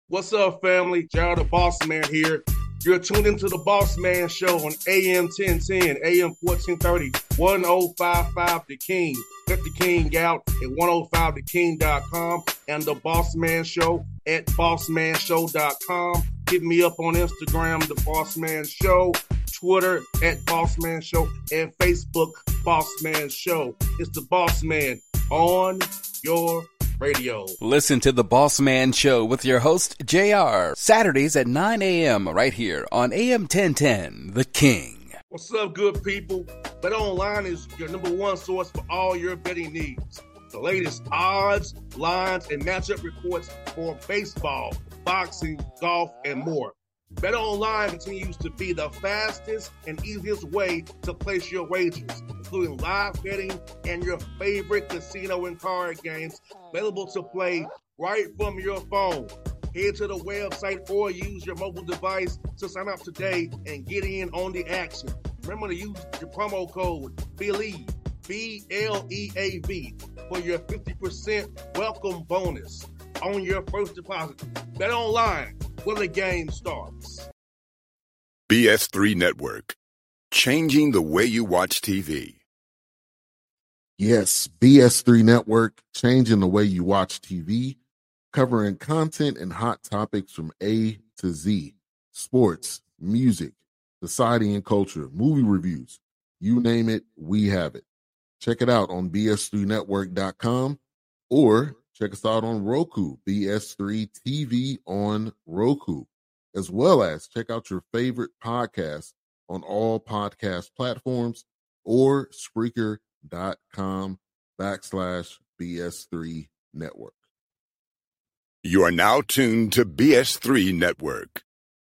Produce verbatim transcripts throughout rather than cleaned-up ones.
What's up, family? Gerald the Boss Man here. You're tuned into the Boss Man Show on A M ten ten, A M fourteen thirty, ten fifty-five The King. Let the King out at ten five the king dot com and the Boss Man Show at boss man show dot com. Hit me up on Instagram, The Boss Man Show, Twitter at Boss Man Show, and Facebook, Boss Man Show. It's the Boss Man on your radio. Listen to The Boss Man Show with your host, J R, Saturdays at nine a.m. right here on A M ten ten, The King. What's up, good people? BetOnline is your number one source for all your betting needs. The latest odds, lines, and matchup reports for baseball, boxing, golf, and more. BetOnline continues to be the fastest and easiest way to place your wagers, including live betting and your favorite casino and card games available to play right from your phone. Head to the website or use your mobile device to sign up today and get in on the action. Remember to use your promo code BELIEVE, B L E A V, for your fifty percent welcome bonus on your first deposit. BetOnline, where the game starts. B S three Network, changing the way you watch T V. Yes, B S three Network, changing the way you watch T V, covering content and hot topics from A to Z, sports, music, society and culture, movie reviews, you name it, we have it. Check it out on B S three network dot com or check us out on Roku, B S three T V on Roku, as well as check out your favorite podcasts on all podcast platforms or Spreaker.com backslash BS3 Network. You are now tuned to B S three Network.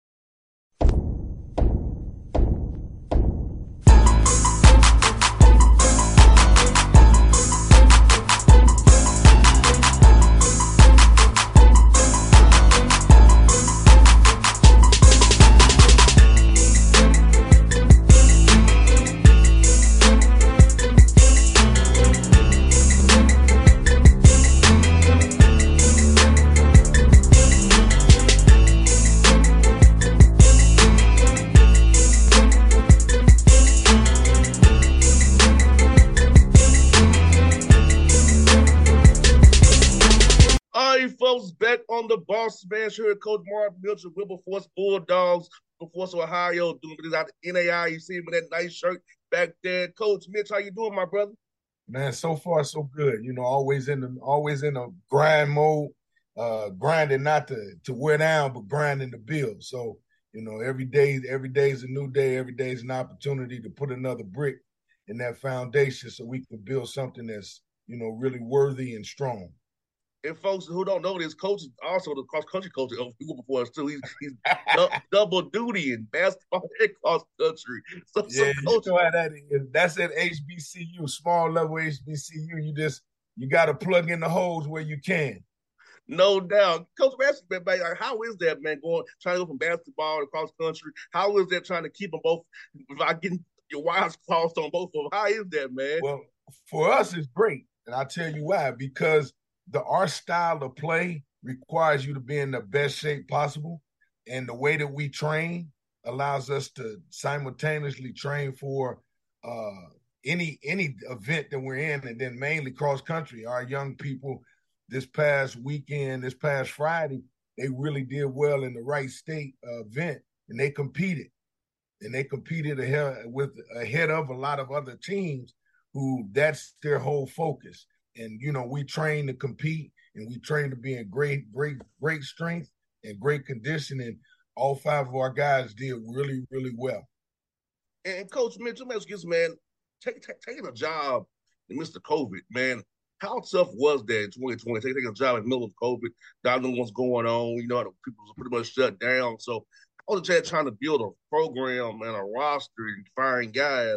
Folks, back on the Boss Man Show with Coach Mark Mitchell, Wilberforce Bulldogs, Wilberforce, Ohio, doing this out of N A I. You see him with that nice shirt back there. Coach Mitch, how you doing, my brother? Man, so far so good. You know, always in the always in a grind mode, uh, grinding not to to wear down, but grinding to build. So, you know, every day, every day is a new day. Every day is an opportunity to put another brick in that foundation so we can build something that's, you know, really worthy and strong. And folks who don't know this, Coach is also the cross-country coach of Wilberforce, too. He's, he's du- double duty in basketball and cross-country. So, yeah, so Coach, you know how that is. That's at H B C U, small level H B C U. You just, you got to plug in the holes where you can. No doubt. Coach, man, like, how is that, man, going, trying to go from basketball to cross-country? How is that trying to keep them both, without getting your wires crossed on both of them? How is that, man? Well, for us, it's great. And I'll tell you why. Because the our style of play requires you to be in the best shape possible. And the way that we train allows us to simultaneously train for uh, any any event that we're in, and then mainly cross-country. Our young people this past weekend, this past Friday, they really did well in the Wright State uh, event, and they competed. And they competed ahead, with, ahead of a lot of other teams who that's their whole focus. And, you know, we train to compete, and we train to be in great, great, great strength and great condition. And all five of our guys did really, really well. And Coach Mitchell, man, take, take, taking a job in Mister COVID, man, how tough was that in twenty twenty? Taking a job in the middle of COVID, not knowing what's going on, you know, people were pretty much shut down. So I was just trying to build a program and a roster and find guys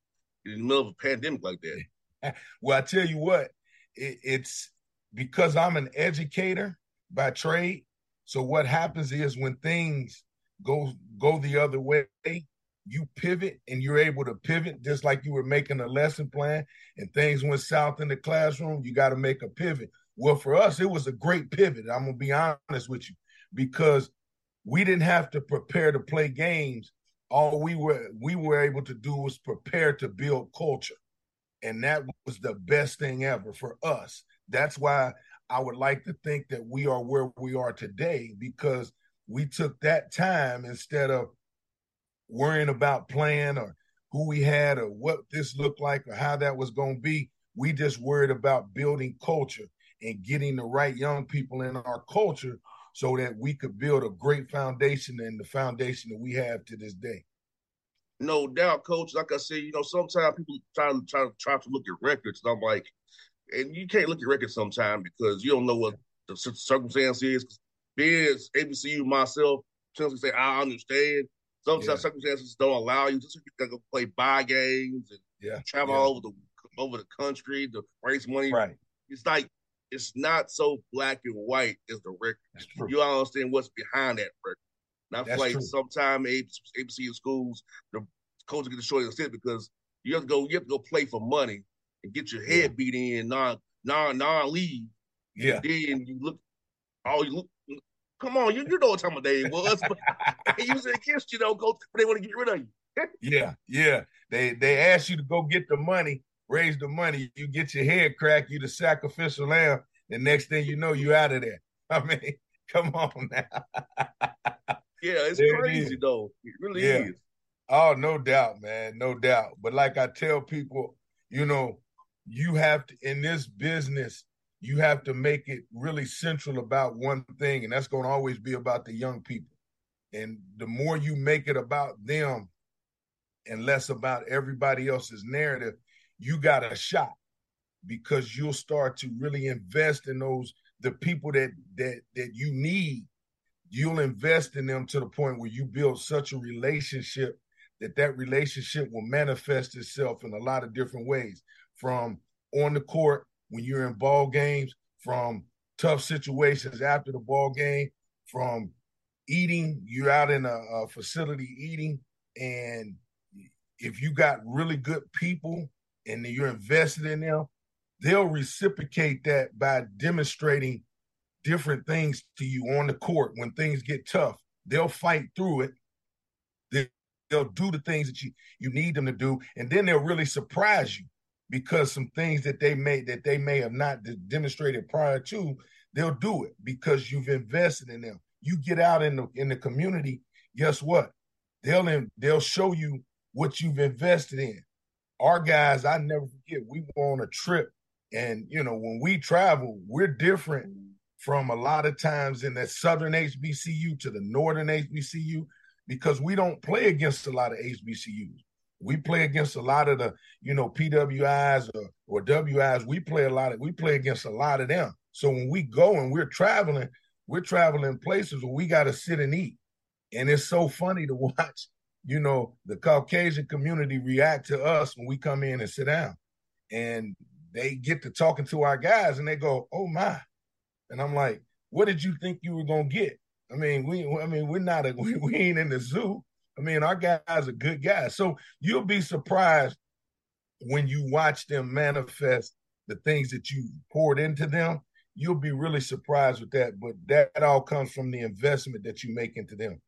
in the middle of a pandemic like that. Well, I tell you what, it, it's because I'm an educator by trade. So what happens is when things go go the other way, you pivot, and you're able to pivot just like you were making a lesson plan and things went south in the classroom. You got to make a pivot. Well, for us, it was a great pivot. I'm going to be honest with you. because we didn't have to prepare to play games. All we were we were able to do was prepare to build culture. And that was the best thing ever for us. That's why I would like to think that we are where we are today, because we took that time instead of worrying about playing or who we had or what this looked like or how that was going to be. We just worried about building culture and getting the right young people in our culture so that we could build a great foundation, and the foundation that we have to this day. No doubt, Coach. Like I said, you know, sometimes people try to try, try to look at records, and I'm like, and you can't look at records sometimes because you don't know what the circumstance is. Being as A B C U myself, sometimes say I understand. Sometimes yeah. circumstances don't allow you. Just you can go play buy games and yeah. travel yeah. all over the over the country to raise money. Right. It's like it's not so black and white as the record. You understand what's behind that record. And I feel like sometimes A B C U schools, the coaches get the short end of the stick because you have to go, you have to go play for money and get your head yeah. beat in non non non league. Yeah. And then you look, oh, you look. Come on, you you know what time of day it was. But they use it against you, though, coach. But they want to get rid of you. yeah, yeah. They they ask you to go get the money, raise the money. You get your head cracked. You the sacrificial lamb. The next thing you know, you out of there. I mean, come on now. Yeah, it's there crazy, it though. It really yeah. is. Oh, no doubt, man. No doubt. But like I tell people, you know, you have to, in this business, you have to make it really central about one thing, and that's going to always be about the young people. And the more you make it about them and less about everybody else's narrative, you got a shot, because you'll start to really invest in those, the people that that that you need. You'll invest in them to the point where you build such a relationship that that relationship will manifest itself in a lot of different ways, from on the court, when you're in ball games, from tough situations after the ball game, from eating, you're out in a, a facility eating, and if you got really good people and you're invested in them, they'll reciprocate that by demonstrating different things to you on the court. When things get tough, they'll fight through it. They, they'll do the things that you, you need them to do, and then they'll really surprise you, because some things that they may that they may have not demonstrated prior to, they'll do it because you've invested in them. You get out in the in the community, guess what? They'll they'll show you what you've invested in. Our guys, I never forget, we were on a trip, and you know, when we travel, we're different from a lot of times in that southern H B C U to the northern H B C U, because we don't play against a lot of H B C Us. We play against a lot of the, you know, P W Is or, or W Is. We play a lot of, we play against a lot of them. So when we go and we're traveling, we're traveling places where we got to sit and eat. And it's so funny to watch, you know, the Caucasian community react to us when we come in and sit down. And they get to talking to our guys and they go, oh my. And I'm like, what did you think you were going to get? I mean, we, I mean, we're not, a, we, we ain't in the zoo. I mean, our guys are good guys. So you'll be surprised when you watch them manifest the things that you poured into them. You'll be really surprised with that. But that all comes from the investment that you make into them.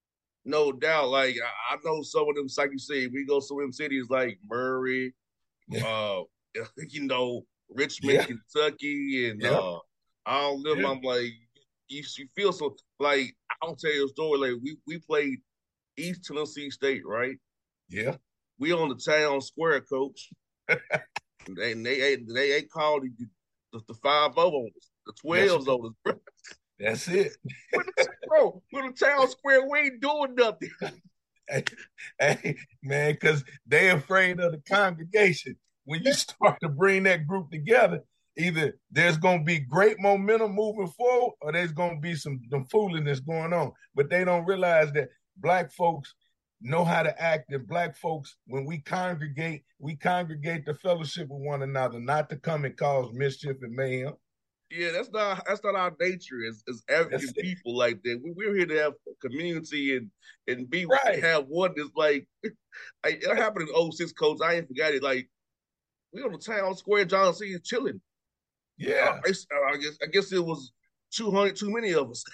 No doubt. Like, I know some of them, like you say, we go to some cities like Murray, yeah. uh, you know, Richmond, yeah. Kentucky, and yeah. uh, all them. Yeah. I'm like, you, you feel so, like, I'll tell you a story. Like, we, we played East Tennessee State, right? Yeah. We on the town square, coach. they, they, they, they called the, the, the five oh on us, the twelves on us, bro. That's it. Bro, we're the town square. We ain't doing nothing. Hey, hey man, because they afraid of the congregation. When you start to bring that group together, either there's going to be great momentum moving forward or there's going to be some, some foolishness going on. But they don't realize that Black folks know how to act, and Black folks, when we congregate, we congregate to fellowship with one another, not to come and cause mischief and mayhem. Yeah, that's not that's not our nature as, as African people like that. We, we're here to have a community and and be right. have one that's like, like it happened in oh six, coach. I ain't forgot it. Like, we on the town square, John C. is chilling. Yeah, I, I guess I guess it was two hundred too many of us.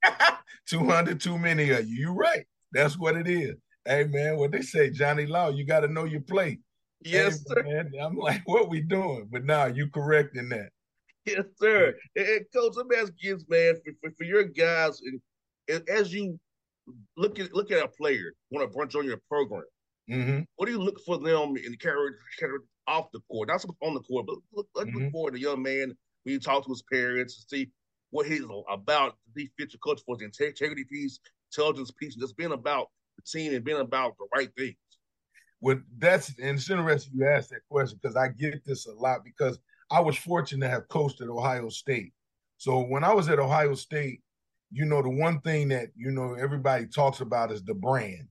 two hundred too many of you. You're right. That's what it is. Hey, man, what they say, Johnny Law, you got to know your plate. Yes, hey, sir. Man, I'm like, what we doing? But now nah, you correct in that. Yes, sir. And, and Coach, let me ask you, man, for, for, for your guys, and, and as you look at look at a player, want to brunch on your program, mm-hmm. what do you look for them in the character, character off the court? Not so much on the court, but look, look, mm-hmm. look for the young man when you talk to his parents to see what he's about, to be fit your coach for the integrity piece, intelligence piece, and just being about the team and being about the right things. Well, that's and it's interesting you asked that question because I get this a lot because I was fortunate to have coached at Ohio State. So when I was at Ohio State, you know, the one thing that, you know, everybody talks about is the brand.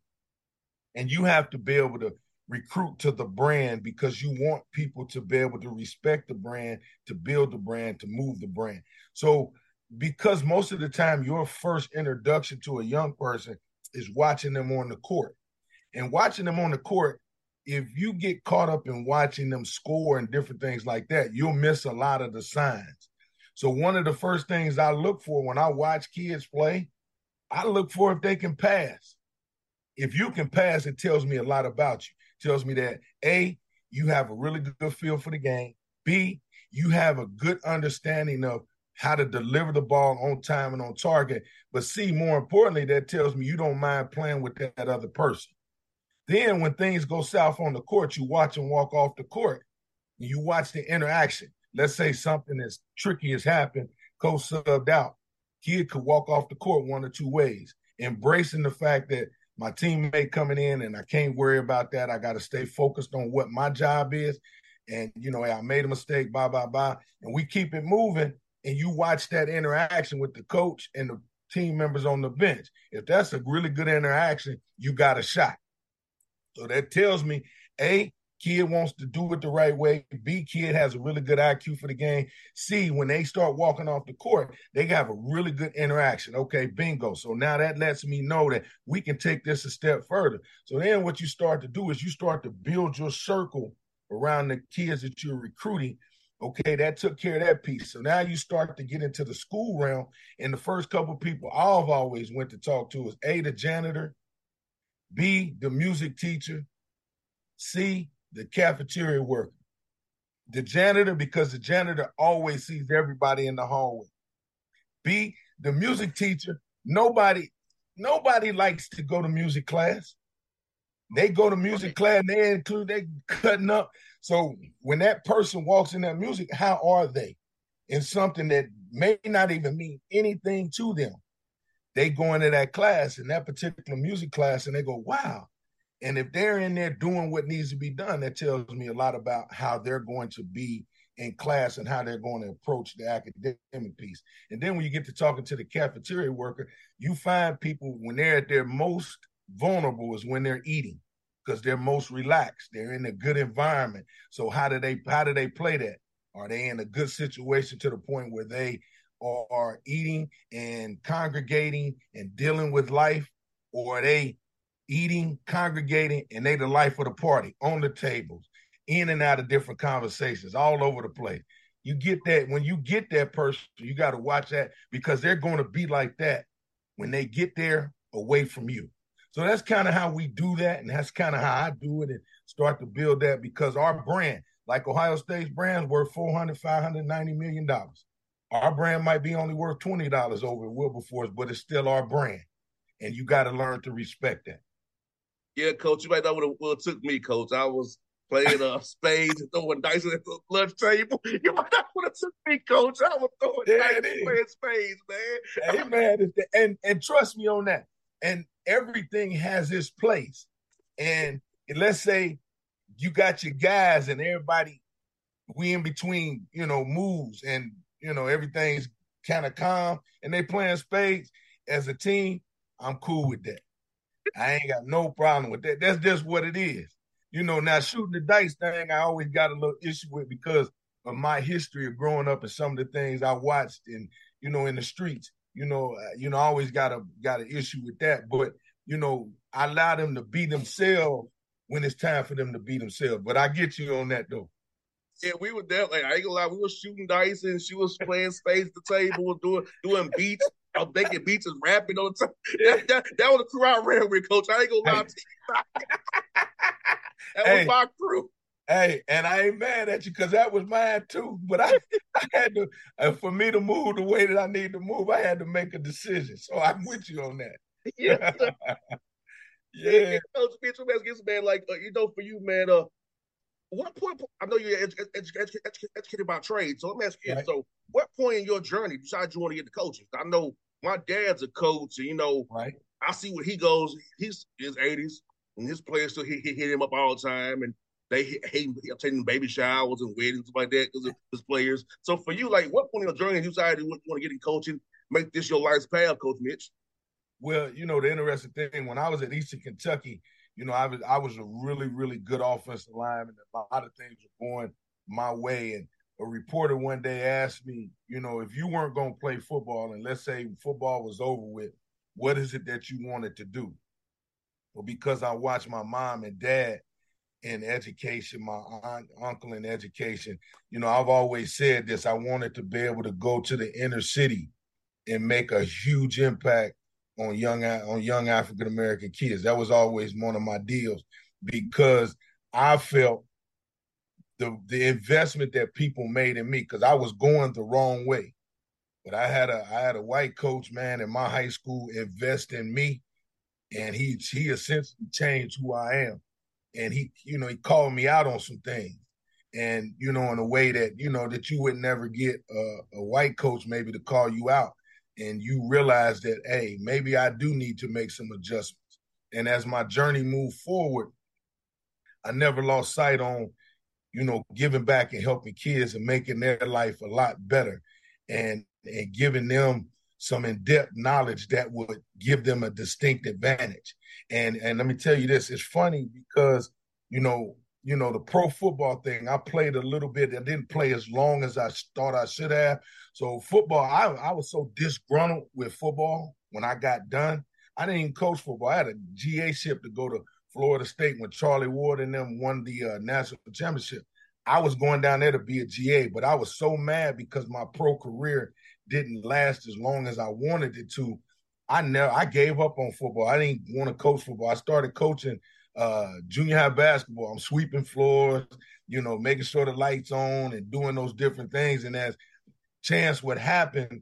And you have to be able to recruit to the brand because you want people to be able to respect the brand, to build the brand, to move the brand. So because most of the time your first introduction to a young person is watching them on the court. And watching them on the court, if you get caught up in watching them score and different things like that, you'll miss a lot of the signs. So one of the first things I look for when I watch kids play, I look for if they can pass. If you can pass, it tells me a lot about you. It tells me that, A, you have a really good feel for the game. B, you have a good understanding of how to deliver the ball on time and on target. But C, more importantly, that tells me you don't mind playing with that other person. Then when things go south on the court, you watch them walk off the court. And you watch the interaction. Let's say something as tricky has happened, coach subbed out. Kid could walk off the court one or two ways, embracing the fact that my teammate coming in and I can't worry about that. I got to stay focused on what my job is. And, you know, I made a mistake, blah, blah, blah. And we keep it moving. And you watch that interaction with the coach and the team members on the bench. If that's a really good interaction, you got a shot. So that tells me, A, kid wants to do it the right way. B, kid has a really good I Q for the game. C, when they start walking off the court, they have a really good interaction. Okay, bingo. So now that lets me know that we can take this a step further. So then what you start to do is you start to build your circle around the kids that you're recruiting. Okay, that took care of that piece. So now you start to get into the school realm. And the first couple of people I've always went to talk to is A, the janitor, B, the music teacher, C, the cafeteria worker. The janitor, because the janitor always sees everybody in the hallway. B, the music teacher, nobody, nobody likes to go to music class. They go to music class and they include, they cutting up. So when that person walks in that music, how are they? In something that may not even mean anything to them. They go into that class, in that particular music class, and they go, wow. And if they're in there doing what needs to be done, that tells me a lot about how they're going to be in class and how they're going to approach the academic piece. And then when you get to talking to the cafeteria worker, you find people when they're at their most vulnerable is when they're eating because they're most relaxed. They're in a good environment. So how do they how do they play that? Are they in a good situation to the point where they are eating and congregating and dealing with life, or are they eating, congregating, and they the life of the party on the tables, in and out of different conversations, all over the place? You get that when you get that person, you got to watch that because they're going to be like that when they get there away from you. So that's kind of how we do that, and that's kind of how I do it and start to build that because our brand, like Ohio State's brand, worth four hundred, five hundred ninety million dollars. Our brand might be only worth twenty dollars over at Wilberforce, but it's still our brand. And you got to learn to respect that. Yeah, Coach, you might not would have took me, Coach. I was playing uh, spades and throwing dice at the lunch table. You might not would have took me, Coach. I was throwing yeah, dice and playing spades, man. Hey, man, and, and trust me on that. And everything has its place. And let's say you got your guys and everybody, we in between, you know, moves and, you know, everything's kind of calm and they playing spades as a team, I'm cool with that. I ain't got no problem with that. That's just what it is. You know, now shooting the dice thing, I always got a little issue with because of my history of growing up and some of the things I watched in, you know, in the streets. You know, uh, you know, I always got a got an issue with that. But, you know, I allow them to be themselves when it's time for them to be themselves. But I get you on that, though. Yeah, we were there. Like, I ain't gonna lie, we were shooting dice and she was playing space at the table, doing doing beats. I was making beats and rapping on the time. That, that, that was the crew I ran with, Coach. I ain't gonna lie Hey. to you. That Hey. was my crew. Hey, and I ain't mad at you because that was mine too. But I, I had to, uh, for me to move the way that I need to move, I had to make a decision. So I'm with you on that. Yeah. Yeah. Yeah, Coach Mitchell, man, man, like, uh, you know, for you, man, uh, what point, I know you're edu- edu- edu- edu- educated by trade, so let me ask you, Right. so what point in your journey, besides you want to get the coaching? I know my dad's a coach, and, you know, Right. I see what he goes, he's in his eighties, and his players still hit, hit, hit him up all the time, and they hate him taking baby showers and weddings, stuff like that, because of his players. So for you, like, what point in your journey you decided you want to get in coaching, make this your life's path, Coach Mitch? Well, you know, the interesting thing, when I was at Eastern Kentucky, you know, I was I was a really, really good offensive lineman. A lot of things were going my way. And a reporter one day asked me, you know, if you weren't going to play football and let's say football was over with, what is it that you wanted to do? Well, because I watched my mom and dad in education, my aunt, uncle in education, you know, I've always said this. I wanted to be able to go to the inner city and make a huge impact on young on young African American kids. That was always one of my deals because I felt the the investment that people made in me, because I was going the wrong way. But I had a I had a white coach, man, in my high school invest in me, and he he essentially changed who I am. And he, you know, he called me out on some things. And, you know, in a way that, you know, that you would never get a, a white coach maybe to call you out. And you realize that, hey, maybe I do need to make some adjustments. And as my journey moved forward, I never lost sight on, you know, giving back and helping kids and making their life a lot better and, and giving them some in-depth knowledge that would give them a distinct advantage. And and let me tell you this, it's funny because, you know, you know, the pro football thing, I played a little bit. I didn't play as long as I thought I should have. So football, I, I was so disgruntled with football when I got done. I didn't even coach football. I had a G A ship to go to Florida State when Charlie Ward and them won the uh, national championship. I was going down there to be a G A, but I was so mad because my pro career didn't last as long as I wanted it to. I never, I gave up on football. I didn't want to coach football. I started coaching uh, junior high basketball. I'm sweeping floors, you know, making sure the lights on and doing those different things. And as chance would happen,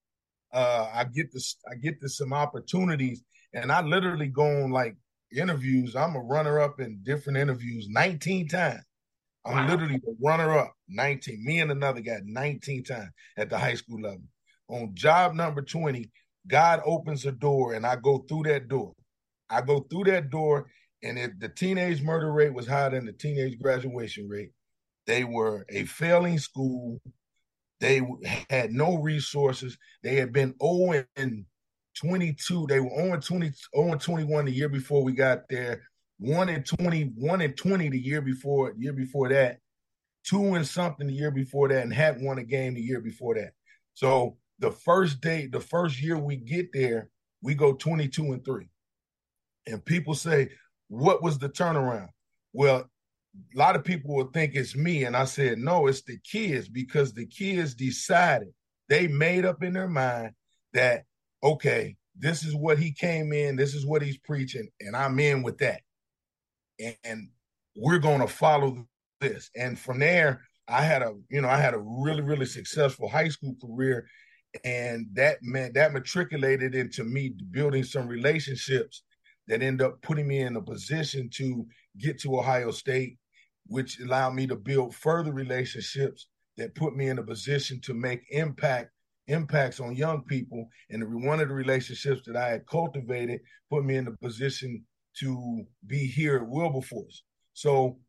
uh, I get this, I get to some opportunities, and I literally go on like interviews. I'm a runner up in different interviews nineteen times. I'm wow. literally the runner-up, nineteen. Me and another guy, nineteen times at the high school level. On job number twenty, God opens a door, and I go through that door. I go through that door, and if the teenage murder rate was higher than the teenage graduation rate, they were a failing school. They had no resources. They had been oh and twenty-two. They were oh and twenty, oh and twenty-one the year before we got there. One and twenty, one and twenty the year before, year before that, two and something the year before that, and hadn't won a game the year before that. So the first day, the first year we get there, we go twenty-two and three. And people say, what was the turnaround? Well, a lot of people will think it's me. And I said, no, it's the kids, because the kids decided, they made up in their mind that, okay, this is what he came in, this is what he's preaching, and I'm in with that. And we're going to follow this. And from there, I had a, you know, I had a really, really successful high school career. And that meant that matriculated into me building some relationships that end up putting me in a position to get to Ohio State, which allowed me to build further relationships that put me in a position to make impact impacts on young people. And one of the relationships that I had cultivated put me in a position to be here at Wilberforce. So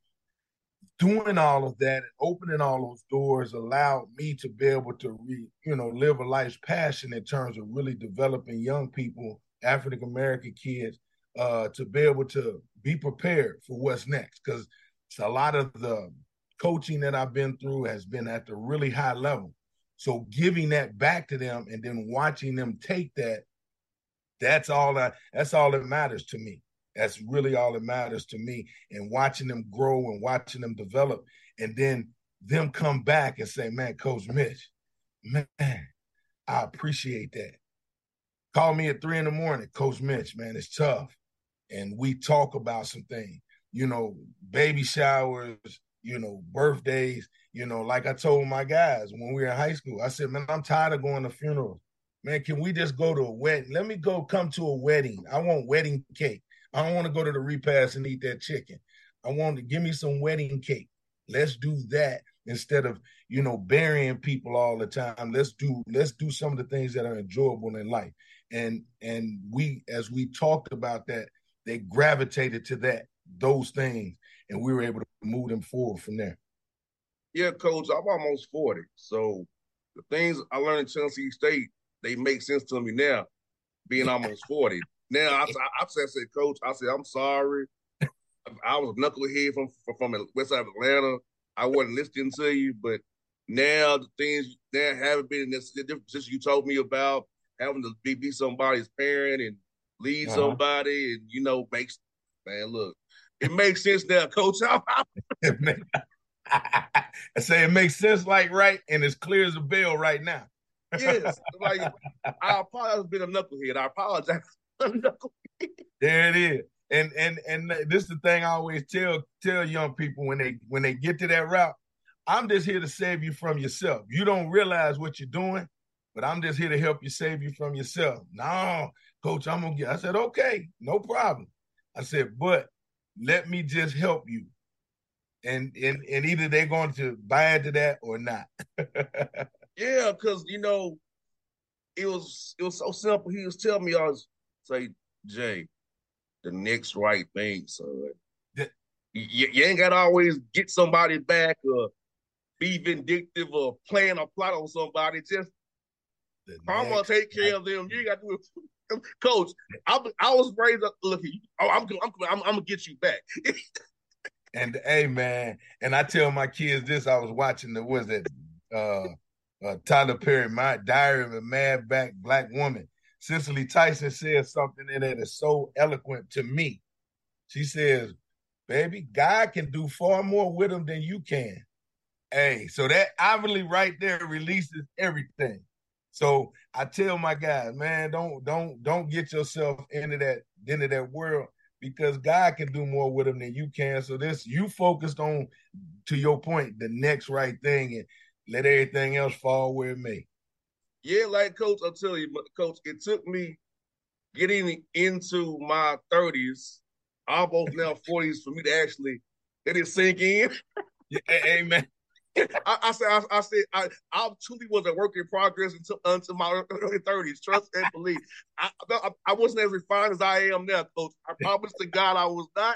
doing all of that and opening all those doors allowed me to be able to, re, you know, live a life's passion in terms of really developing young people, African-American kids, uh, to be able to be prepared for what's next. Because a lot of the coaching that I've been through has been at the really high level. So giving that back to them and then watching them take that, that's all that, that's all that matters to me. That's really all that matters to me, and watching them grow and watching them develop. And then them come back and say, man, Coach Mitch, man, I appreciate that. Call me at three in the morning, Coach Mitch, man, it's tough. And we talk about some things, you know, baby showers, you know, birthdays, you know, like I told my guys when we were in high school, I said, man, I'm tired of going to funerals. Man, can we just go to a wedding? Let me go come to a wedding. I want wedding cake. I don't want to go to the repast and eat that chicken. I want to give me some wedding cake. Let's do that instead of, you know, burying people all the time. Let's do, let's do some of the things that are enjoyable in life. And, and we, as we talked about that, they gravitated to that, those things, and we were able to move them forward from there. Yeah, Coach, I'm almost forty. So the things I learned in Tennessee State, they make sense to me now, being almost forty. Now, I, I, I said, Coach, I said, I'm sorry. I was a knucklehead from, from the west side of Atlanta. I wasn't listening to you, but now the things that haven't been in this the different position you told me about, having to be, be somebody's parent and lead uh-huh. somebody, and, you know, makes, man, look, it makes sense now, Coach. I say it makes sense, like, right, and as clear as a bell right now. Yes, like, I apologize for being a knucklehead. I apologize for being a knucklehead. There it is. And and and this is the thing I always tell tell young people when they when they get to that route. I'm just here to save you from yourself. You don't realize what you're doing, but I'm just here to help you save you from yourself. No, Coach, I'm gonna get. I said, okay, no problem. I said, but let me just help you. And and and either they're going to buy into that or not. Yeah, because you know, it was it was so simple. He was telling me, I was say, Jay, the next right thing, son. The, you, you ain't got to always get somebody back or be vindictive or plan a plot on somebody. Just I'm gonna take care of them. You ain't got to do it, Coach. I, I was raised up. Look, oh, I'm, I'm, I'm, I'm gonna get you back. And hey, man, and I tell my kids this. I was watching the was that uh, uh, Tyler Perry, My Diary of a Mad Back Black Woman. Cicely Tyson says something in there that's so eloquent to me. She says, baby, God can do far more with them than you can. Hey, so that obviously right there releases everything. So I tell my guys, man, don't don't don't get yourself into that into that world, because God can do more with them than you can. So this, you focused on, to your point, the next right thing, and let everything else fall where it may. Yeah, like Coach, I'll tell you, Coach, it took me getting into my thirties, almost now forties, for me to actually let it sink in. Yeah, amen. I, I said, I, I said, I, I truly was a work in progress until until my early thirties. Trust and believe. I, I, I wasn't as refined as I am now, Coach. I promise to God I was not.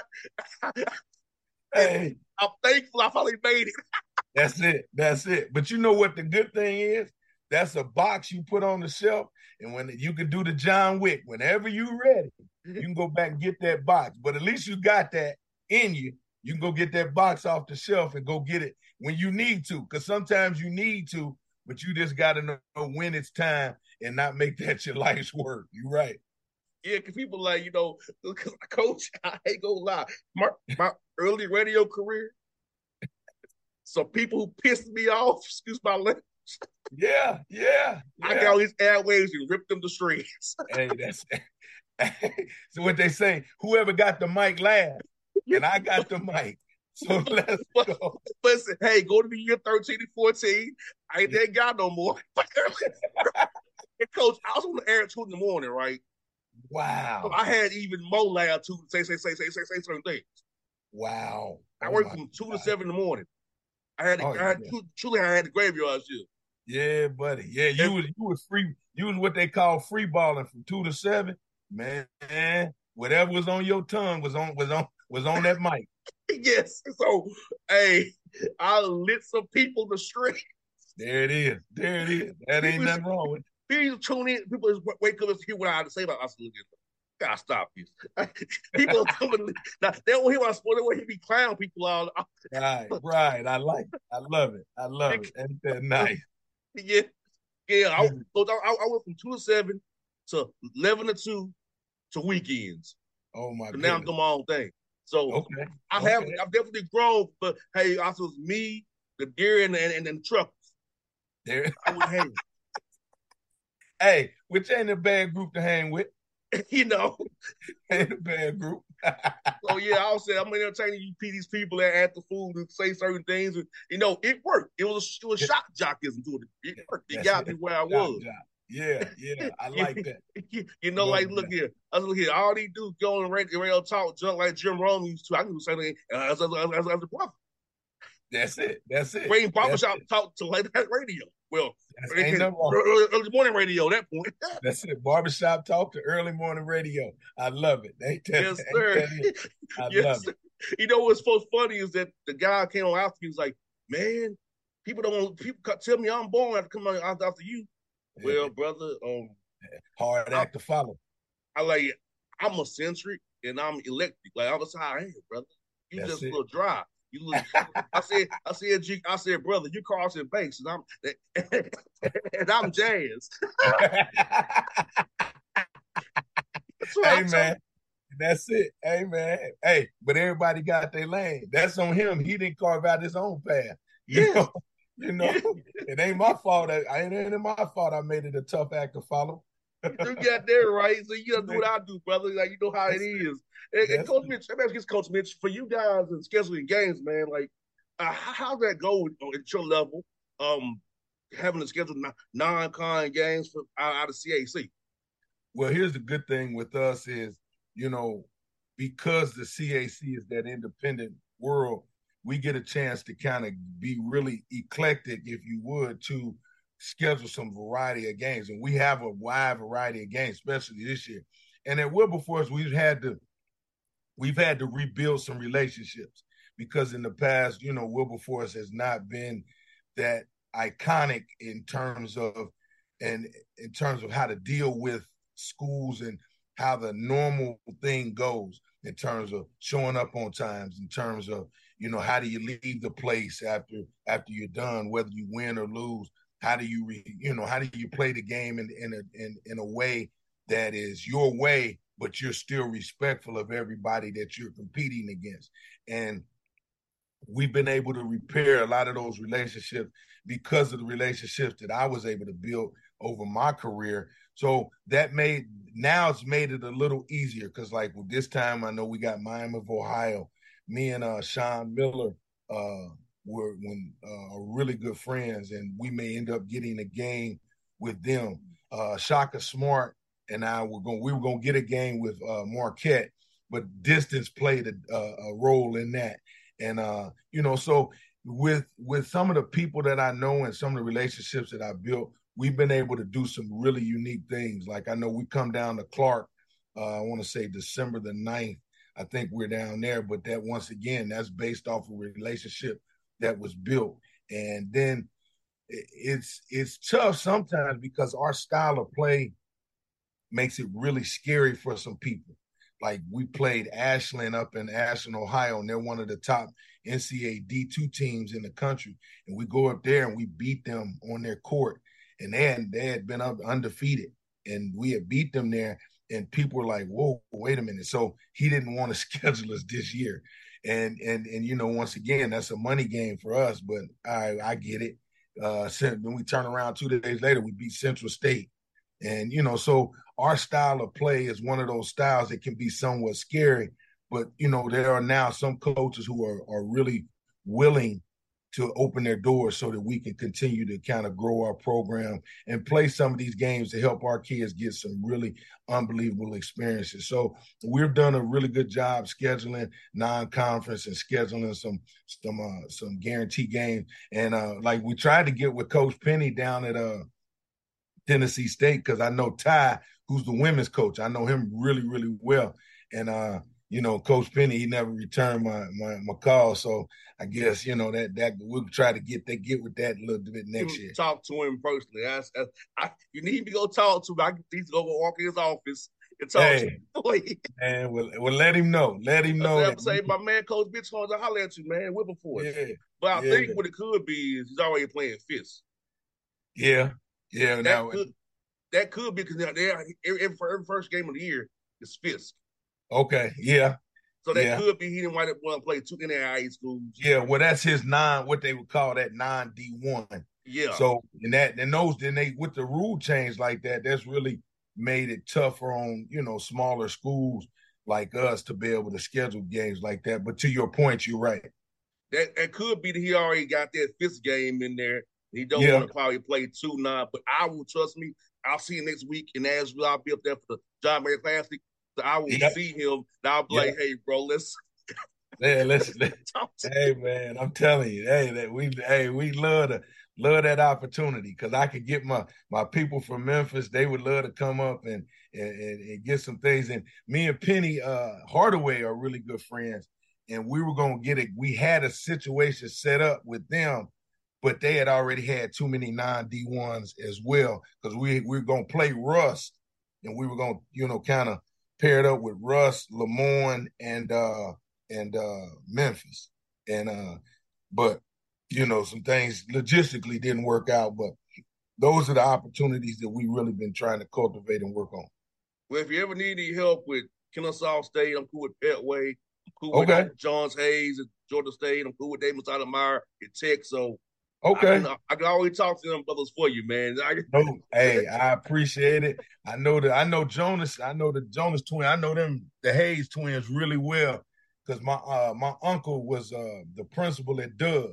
Hey, I'm thankful I finally made it. That's it. That's it. But you know what the good thing is? That's a box you put on the shelf, and when you can do the John Wick, whenever you're ready, you can go back and get that box. But at least you got that in you. You can go get that box off the shelf and go get it when you need to, because sometimes you need to, but you just got to know when it's time and not make that your life's work. You're right. Yeah, because people like, you know, because Coach, I ain't gonna lie, my, my early radio career, some people who pissed me off, excuse my language. Yeah, yeah, yeah. I got all these airwaves and ripped them to shreds. Hey, that's so what they say, whoever got the mic last, and I got the mic. So let's but, go. Listen, hey, go to the year thirteen and fourteen. I ain't that guy no more. And Coach, I was on the air at two in the morning, right? Wow. So I had even more latitude to say, say, say, say, say, say certain things. Wow. I oh worked from two God. to seven in the morning. I had, oh, I had yeah. truly, I had the graveyard shift. Yeah, buddy. Yeah, you and, was you was free. You was what they call free balling from two to seven. Man, whatever was on your tongue was on was on was on that mic. Yes. So, hey, I lit some people the street. There it is. There it is. That ain't people, nothing wrong with it. People tune in. People just wake up and hear what I had to say about us. Gotta stop this. People are coming. Now, they don't hear what I'm supposed to. They want to hear me clown people out. Right, right. I like it. I love it. I love it. Ain't that nice? Yeah, yeah. I, so I, I went from two to seven to eleven to two to weekends. Oh my! So now I'm doing my own thing. So okay. I okay. have I've definitely grown. But hey, also it's me, the deer and and, and the truckers. There. I would hang. Hey, which ain't a bad group to hang with. You know, ain't a bad group. So yeah, I'll say I'm entertaining you these people that at the food and say certain things. And, you know, it worked. It was it was shock jockism to it. It worked. It got me where I was. Jock. Yeah, yeah, I like you, that. You, you know, like look that. here, I was look here. All these dudes go on the radio, radio talk junk like Jim Rome used to. I can say that as, as, as, as, as a brother. That's it. That's it. Bring barbershop talk to like that radio. Well, ain't nothing wrong. Early, early morning radio. That point. That's it. Barbershop talk to early morning radio. I love it. Ain't that, yes, sir. That I yes, love sir. it. You know what's so funny is that the guy came on after me. He was like, "Man, people don't want people tell me I'm born after come on after you." Yeah. Well, brother, um, hard act I, to follow. I like it. I'm eccentric and I'm electric. Like I was how I am, brother. You That's just it. a little dry. You look. I said, I said, G, I said, brother, you Carson Banks, and I'm and I'm Jazz. Hey man, that's it. Hey man, hey, but everybody got their lane. That's on him. He didn't carve out his own path. You yeah. know, you know, it ain't my fault. That, it ain't my fault. I made it a tough act to follow. You got there right, so you gotta do what I do, brother. Like you know how it is. And, and Coach Mitch, let me ask you, Coach Mitch, for you guys and scheduling games, man, like uh, how's that go at your level? Um, having to schedule non-con games for out, out of C A C. Well, here's the good thing with us is, you know, because the C A C is that independent world, we get a chance to kind of be really eclectic, if you would, to schedule some variety of games. And we have a wide variety of games, especially this year. And at Wilberforce, we've had to we've had to rebuild some relationships because in the past, you know, Wilberforce has not been that iconic in terms of and in terms of how to deal with schools and how the normal thing goes in terms of showing up on times, in terms of, you know, how do you leave the place after after you're done, whether you win or lose. How do you, re, you know, how do you play the game in in a in, in a way that is your way, but you're still respectful of everybody that you're competing against? And we've been able to repair a lot of those relationships because of the relationships that I was able to build over my career. So that made now it's made it a little easier because, like, with this time, I know we got Miami of Ohio. Me and uh, Sean Miller. Uh, were when uh, are really good friends, and we may end up getting a game with them. Uh, Shaka Smart and I were going. We were going to get a game with uh, Marquette, but distance played a, a role in that. And uh, you know, so with with some of the people that I know and some of the relationships that I built, we've been able to do some really unique things. Like I know we come down to Clark. Uh, I want to say December the ninth. I think we're down there, but that once again, that's based off of a relationship that was built. And then it's it's tough sometimes because our style of play makes it really scary for some people. Like we played Ashland up in Ashland, Ohio, and they're one of the top N C A A D two teams in the country. And we go up there and we beat them on their court. And they had, they had been up undefeated. And we had beat them there. And people were like, whoa, wait a minute. So he didn't want to schedule us this year. And, and, and, you know, once again, that's a money game for us, but I, I get it. Uh, then we turn around two days later, we beat Central State. And, you know, so our style of play is one of those styles that can be somewhat scary, but, you know, there are now some coaches who are, are really willing to open their doors so that we can continue to kind of grow our program and play some of these games to help our kids get some really unbelievable experiences. So we've done a really good job scheduling non-conference and scheduling some some uh, some guarantee games. And uh, like we tried to get with Coach Penny down at uh, Tennessee State because I know Ty, who's the women's coach. I know him really, really well. And uh, you know, Coach Penny, he never returned my, my my call. So I guess, you know, that that we'll try to get that get with that a little bit next year. Talk to him personally. I, I, you need to go talk to him. I need to go walk in his office and talk hey, to him. And we'll, we'll let him know. Let him know. I'm saying, my man, Coach Mitch Holmes, I holler at you, man. Wilberforce. Yeah. But I yeah. think what it could be is he's already playing fist. Yeah. Yeah. That now could, that could be because every, every first game of the year is fist. Okay. Yeah. So that Yeah. could be he didn't want to play two N A I A schools. Yeah, well, that's his non, what they would call that non D one. Yeah. So in that, and those, then they with the rule change like that, that's really made it tougher on, you know, smaller schools like us to be able to schedule games like that. But to your point, you're right. That, that could be that he already got that fifth game in there. He don't Yeah. want to probably play two nine, but I will trust me. I'll see him next week in Nashville. I'll be up there for the John Mayer Classic. So I will Yeah. see him. And I'll be Yeah. like, hey, bro, let's Yeah, let's, let's talk to hey man, I'm telling you, hey, that we hey, we love to love that opportunity because I could get my my people from Memphis, they would love to come up and and, and, and get some things. And me and Penny uh Hardaway are really good friends. And we were gonna get it. We had a situation set up with them, but they had already had too many non D ones as well. Because we, we were gonna play Russ, and we were gonna, you know, kind of pair it up with Russ, Lemoyne, and uh and uh Memphis. And uh, but you know, some things logistically didn't work out. But those are the opportunities that we really been trying to cultivate and work on. Well, if you ever need any help with Kennesaw State, I'm cool with Petway. I'm cool Okay. with Johns Hayes at Georgia State. I'm cool with David Stoudemire at Tech. So Okay. I can, I can always talk to them brothers for you, man. I, No, hey, I appreciate it. I know that I know Jonas. I know the Jonas twin. I know them, the Hayes twins, really well because my uh my uncle was uh the principal at Dub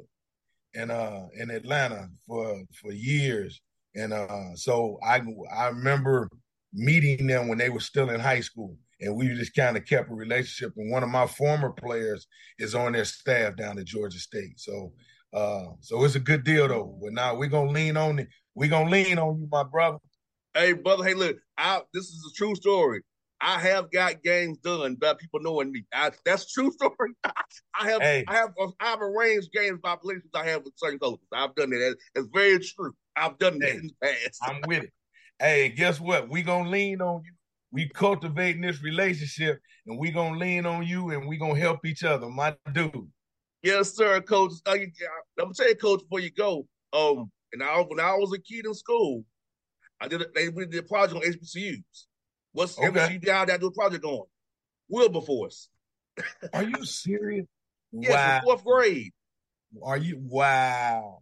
in uh in Atlanta for for years, and uh so I I remember meeting them when they were still in high school, and we just kind of kept a relationship. And one of my former players is on their staff down at Georgia State, so. Uh, so it's a good deal though. But now we're gonna lean on it. We're gonna lean on you, my brother. Hey, brother, hey, look, I, this is a true story. I have got games done by people knowing me. I, that's a true story. I have Hey. I have I have arranged games by places I have with certain coaches. I've done that. It's very true. I've done that Hey, in the past. I'm with it. Hey, guess what? We gonna lean on you. We cultivating this relationship, and we gonna lean on you, and we gonna help each other, my dude. Yes, sir, coach. Uh, I'm gonna tell you, coach, before you go. Um, and I when I was a kid in school, I did a, they we did a project on H B C Us. What's Okay. H B C U down there do a project on? Wilberforce. Are you serious? Yes, Wow. in fourth grade. Are you? Wow.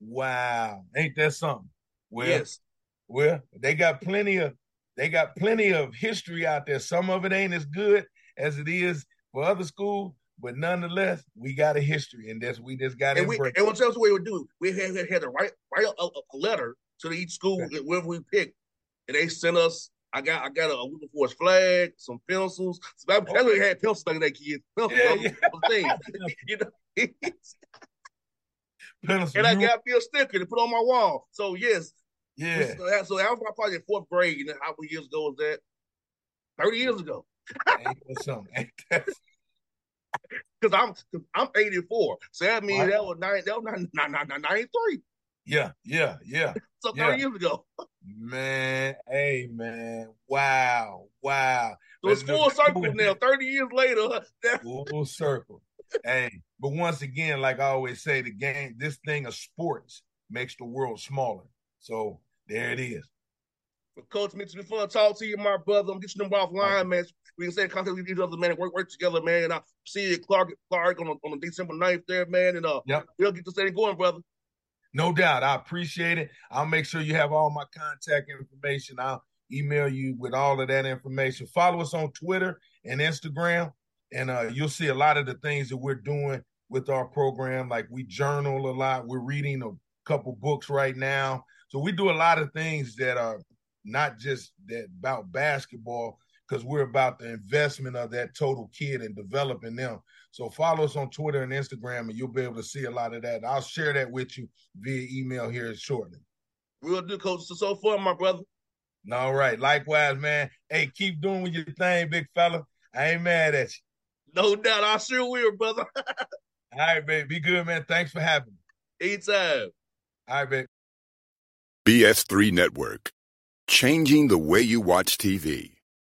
Wow. Ain't that something? Well, Yes. well, they got plenty of they got plenty of history out there. Some of it ain't as good as it is for other schools. But nonetheless, we got a history, and that's we just got to And we embrace. and what else we would do? We had, had to write write a, a letter to each school Okay. wherever we picked, and they sent us. I got I got a, a Wilberforce flag, some pencils. So that, Okay. That's what they had pencils back in that kids. Pencils, Yeah, other, yeah. other things, you know. Pencil, And I you- got me a sticker to put on my wall. So yes, yeah. so that, so that was my project in fourth grade. And how many years ago was that? Thirty years ago. Ain't that something? Ain't that Because I'm cause I'm eighty-four, so that means Right. that was nine that was nine, nine, nine, nine, ninety-three. Yeah, yeah, yeah. So Yeah. thirty years ago. Man, hey, man. Wow, wow. So it's But full the- circle now. Thirty years later, that, Full circle. Hey, but once again, like I always say, the game, this thing of sports makes the world smaller. So there it is. But Coach Mitchell, it's been fun to talk to you, my brother. I'm getting them offline, man. We can stay in contact with each other, man, and work, work together, man. And I'll see you at Clark, Clark on, on December ninth there, man. And uh, Yep. we'll get this thing going, brother. No doubt. I appreciate it. I'll make sure you have all my contact information. I'll email you with all of that information. Follow us on Twitter and Instagram, and uh, you'll see a lot of the things that we're doing with our program. Like we journal a lot. We're reading a couple books right now. So we do a lot of things that are not just that about basketball, because we're about the investment of that total kid and developing them. So follow us on Twitter and Instagram, and you'll be able to see a lot of that. I'll share that with you via email here shortly. We'll do, Coach. It's so fun, my brother. All right. Likewise, man. Hey, keep doing your thing, big fella. I ain't mad at you. No doubt. I sure will, brother. All right, baby. Be good, man. Thanks for having me. Anytime. All right, baby. B S three Network. Changing the way you watch T V.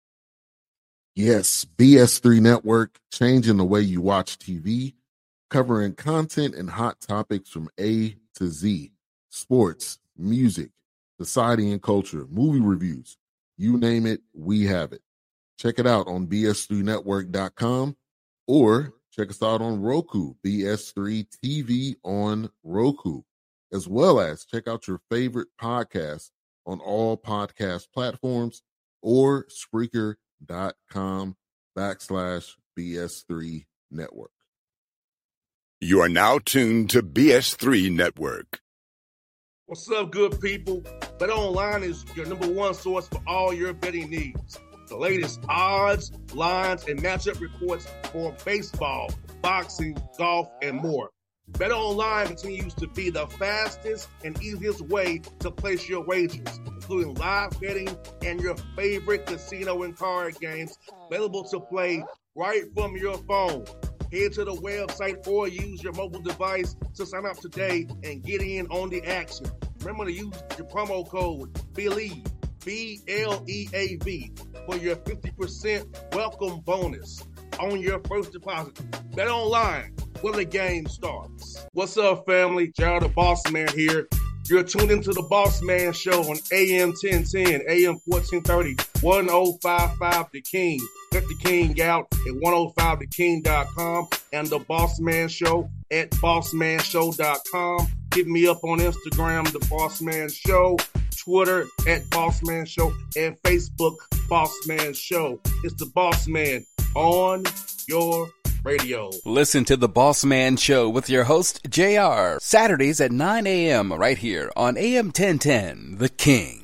Yes, B S three Network, changing the way you watch T V, covering content and hot topics from A to Z, sports, music, society and culture, movie reviews, you name it, we have it. Check it out on B S three network dot com Or check us out on Roku, B S three T V on Roku, as well as check out your favorite podcast on all podcast platforms or Spreaker.com backslash BS3 Network. You are now tuned to B S three Network. What's up, good people? BetOnline is your number one source for all your betting needs. The latest odds, lines, and matchup reports for baseball, boxing, golf, and more. BetOnline continues to be the fastest and easiest way to place your wagers, including live betting and your favorite casino and card games available to play right from your phone. Head to the website or use your mobile device to sign up today and get in on the action. Remember to use your promo code BELIEVE, B L E A V, for your fifty percent welcome bonus on your first deposit. Bet online where the game starts. What's up, family? Jared the Boss Man here. You're tuned into the Boss Man Show on A M ten ten, A M fourteen thirty, ten fifty-five The King. Check The King out at ten fifty the king dot com and the Boss Man Show at boss man show dot com. Hit me up on Instagram, The Boss Man Show, Twitter at Boss Man Show, and Facebook, Boss Man Show. It's the Boss Man on your radio. Listen to The Boss Man Show with your host, J R, Saturdays at nine a.m. right here on A M ten ten, The King.